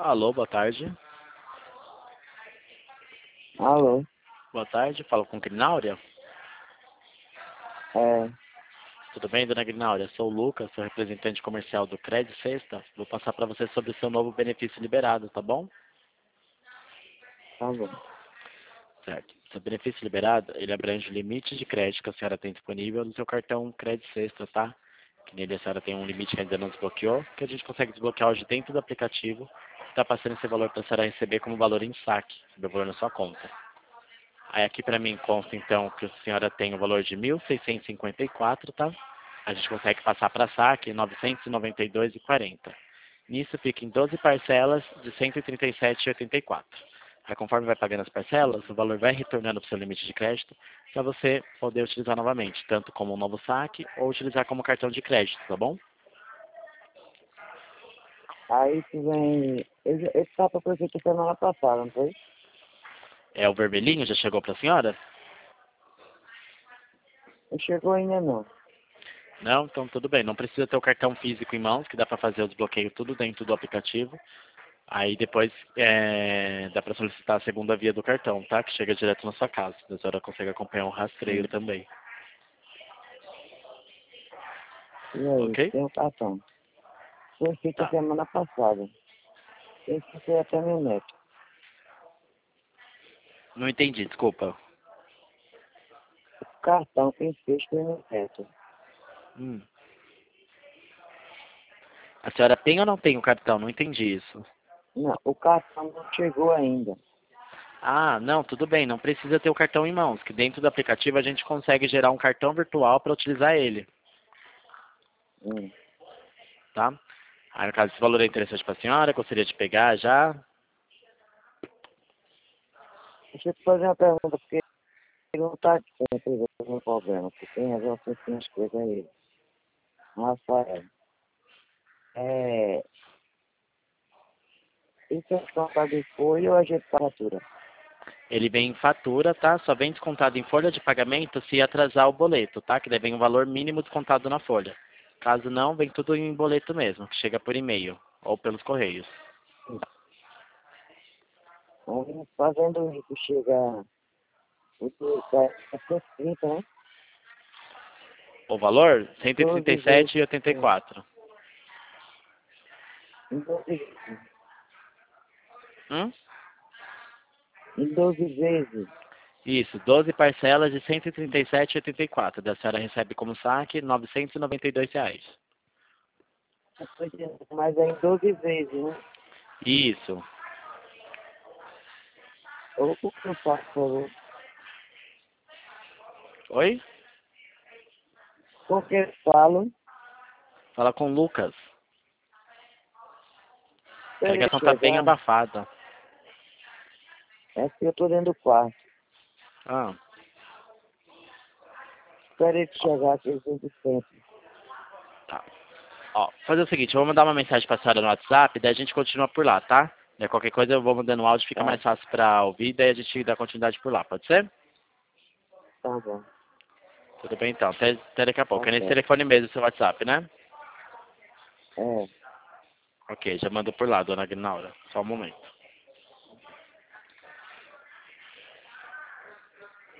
Alô, boa tarde. Alô? Boa tarde, falo com Grináurea. É, Tudo bem, dona Grináurea? Sou o Lucas, sou representante comercial do Credit Sexta. Vou passar para você sobre o seu novo benefício liberado, tá bom? tá bom. Certo. Seu benefício liberado, ele abrange o limite de crédito que a senhora tem disponível no seu cartão Credit Sexta, tá? Que nele a senhora tem um limite que ainda não desbloqueou, que a gente consegue desbloquear hoje dentro do aplicativo, que está passando esse valor para a senhora receber como valor em saque, o valor na sua conta. Aí aqui para mim consta então que a senhora tem o valor de 1.654, tá? A gente consegue passar para saque 992,40. Nisso fica em 12 parcelas de 137,84. Aí conforme vai pagando as parcelas, o valor vai retornando para o seu limite de crédito para você poder utilizar novamente, tanto como um novo saque ou utilizar como cartão de crédito, tá bom? Aí que vem. Esse tapa foi feito semana passada, não foi? É o vermelhinho, já chegou para a senhora? Não chegou ainda não. Não? Então tudo bem. Não precisa ter o cartão físico em mãos, que dá para fazer o desbloqueio tudo dentro do aplicativo. Aí depois dá para solicitar a segunda via do cartão, tá? Que chega direto na sua casa. A senhora consegue acompanhar um rastreio Sim. também. E aí, Ok? tem o cartão. Foi feito Tá. semana passada. Esse foi até meu neto. Não entendi, desculpa. O cartão quem fez foi meu neto. Hum. A senhora tem ou não tem o cartão? Não entendi isso. Não, o cartão não chegou ainda. Ah, não, tudo bem. Não precisa ter o cartão em mãos, que dentro do aplicativo a gente consegue gerar um cartão virtual para utilizar ele, Hum. tá? Aí, no caso, esse valor é interessante para a senhora, gostaria de pegar já. Deixa eu te fazer uma pergunta, porque ele não está aqui resolvendo o problema, porque quem resolve sempre as coisas é ele. Rafael. É. Isso é descontado em folha ou a gente fatura? Ele vem em fatura, tá? Só vem descontado em folha de pagamento se atrasar o boleto, tá? Que daí vem um valor mínimo descontado na folha. Caso não, vem tudo em boleto mesmo, que chega por e-mail ou pelos correios. Aí, fazendo isso, chega é 130, né? O valor? 12 vezes, 137,84. em 12 vezes, Hum? em 12 vezes. Isso, 12 parcelas de 137,84. Da senhora recebe como saque R$ 992. Mas é em 12 vezes, né? Isso. Ou o que eu faço, por favor? Oi? Porque eu falo, Fala com o Lucas. A espere ele ligação tá bem chegar, abafada. é que eu tô dentro do quarto. Ah, Espere ele chegar, que ele tem sempre. tá. Ó, fazer o seguinte, eu vou mandar uma mensagem pra senhora no WhatsApp, daí a gente continua por lá, tá? Daí qualquer coisa eu vou mandando o áudio, fica Tá, mais fácil pra ouvir, daí a gente dá continuidade por lá, pode ser? tá bom, Tudo bem então, até daqui a pouco. tá É nesse certo. telefone mesmo, seu WhatsApp, né? É. Ok, já mando por lá, dona Agnaura. Só um momento.